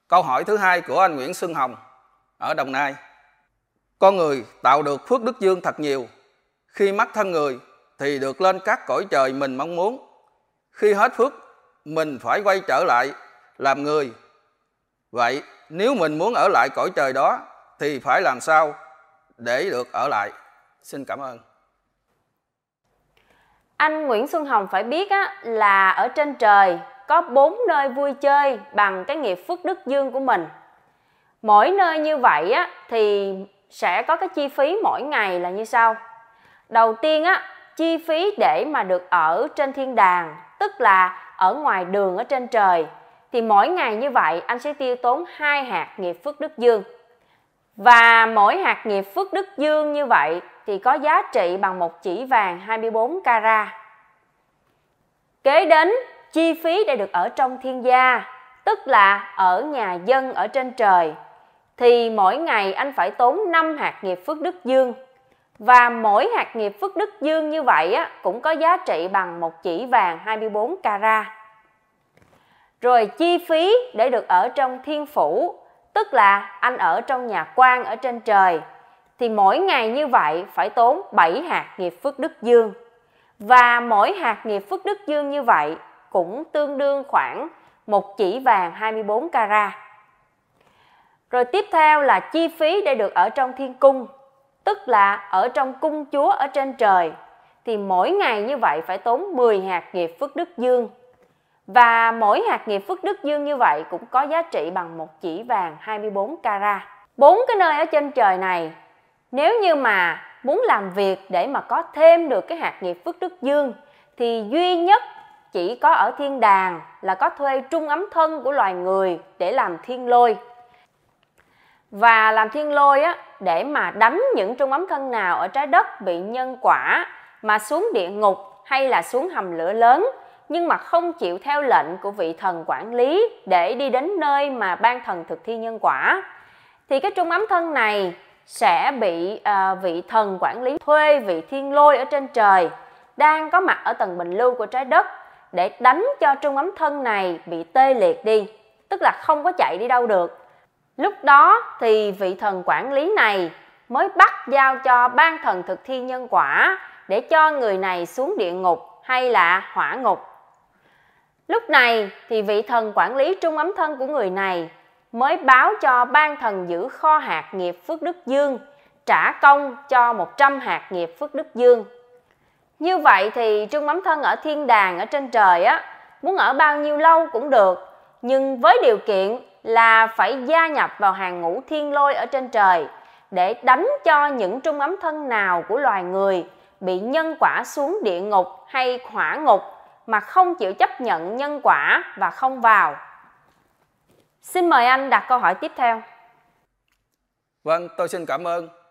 Câu hỏi thứ hai của anh Nguyễn Xuân Hồng ở Đồng Nai. Con người tạo được phước đức dương thật nhiều. Khi mất thân người thì được lên các cõi trời mình mong muốn. Khi hết phước, mình phải quay trở lại làm người. Vậy nếu mình muốn ở lại cõi trời đó thì phải làm sao để được ở lại? Xin cảm ơn. Anh Nguyễn Xuân Hồng phải biết là ở trên trời có 4 nơi vui chơi bằng cái nghiệp phước đức dương của mình. Mỗi nơi như vậy thì sẽ có cái chi phí mỗi ngày là như sau. Đầu tiên chi phí để mà được ở trên thiên đàng, tức là ở ngoài đường ở trên trời, thì mỗi ngày như vậy anh sẽ tiêu tốn 2 hạt nghiệp phước đức dương. Và mỗi hạt nghiệp phước đức dương như vậy thì có giá trị bằng một chỉ vàng 24 carat. Kế đến chi phí để được ở trong thiên gia, tức là ở nhà dân ở trên trời, thì mỗi ngày anh phải tốn 5 hạt nghiệp phước đức dương. Và mỗi hạt nghiệp phước đức dương như vậy cũng có giá trị bằng một chỉ vàng 24 carat. Rồi chi phí để được ở trong thiên phủ, tức là anh ở trong nhà quan ở trên trời, thì mỗi ngày như vậy phải tốn 7 hạt nghiệp phước đức dương. Và mỗi hạt nghiệp phước đức dương như vậy cũng tương đương khoảng một chỉ vàng 24 carat. Rồi tiếp theo là chi phí để được ở trong thiên cung, tức là ở trong cung chúa ở trên trời, thì mỗi ngày như vậy phải tốn 10 hạt nghiệp phước đức dương. Và mỗi hạt nghiệp phước đức dương như vậy cũng có giá trị bằng một chỉ vàng 24 carat. 4 cái nơi ở trên trời này, nếu như mà muốn làm việc để mà có thêm được cái hạt nghiệp phước đức dương, thì duy nhất chỉ có ở thiên đàng là có thuê trung ấm thân của loài người để làm thiên lôi. Và làm thiên lôi để mà đánh những trung ấm thân nào ở trái đất bị nhân quả mà xuống địa ngục hay là xuống hầm lửa lớn, nhưng mà không chịu theo lệnh của vị thần quản lý để đi đến nơi mà ban thần thực thi nhân quả, thì cái trung ấm thân này sẽ bị vị thần quản lý thuê vị thiên lôi ở trên trời đang có mặt ở tầng bình lưu của trái đất để đánh cho trung ấm thân này bị tê liệt đi, tức là không có chạy đi đâu được. Lúc đó thì vị thần quản lý này mới bắt giao cho ban thần thực thi nhân quả để cho người này xuống địa ngục hay là hỏa ngục. Lúc này thì vị thần quản lý trung ấm thân của người này mới báo cho ban thần giữ kho hạt nghiệp phước đức dương trả công cho 100 hạt nghiệp phước đức dương. Như vậy thì trung ấm thân ở thiên đàng ở trên trời muốn ở bao nhiêu lâu cũng được, nhưng với điều kiện là phải gia nhập vào hàng ngũ thiên lôi ở trên trời để đánh cho những trung ấm thân nào của loài người bị nhân quả xuống địa ngục hay hỏa ngục mà không chịu chấp nhận nhân quả và không vào. Xin mời anh đặt câu hỏi tiếp theo. Vâng, tôi xin cảm ơn.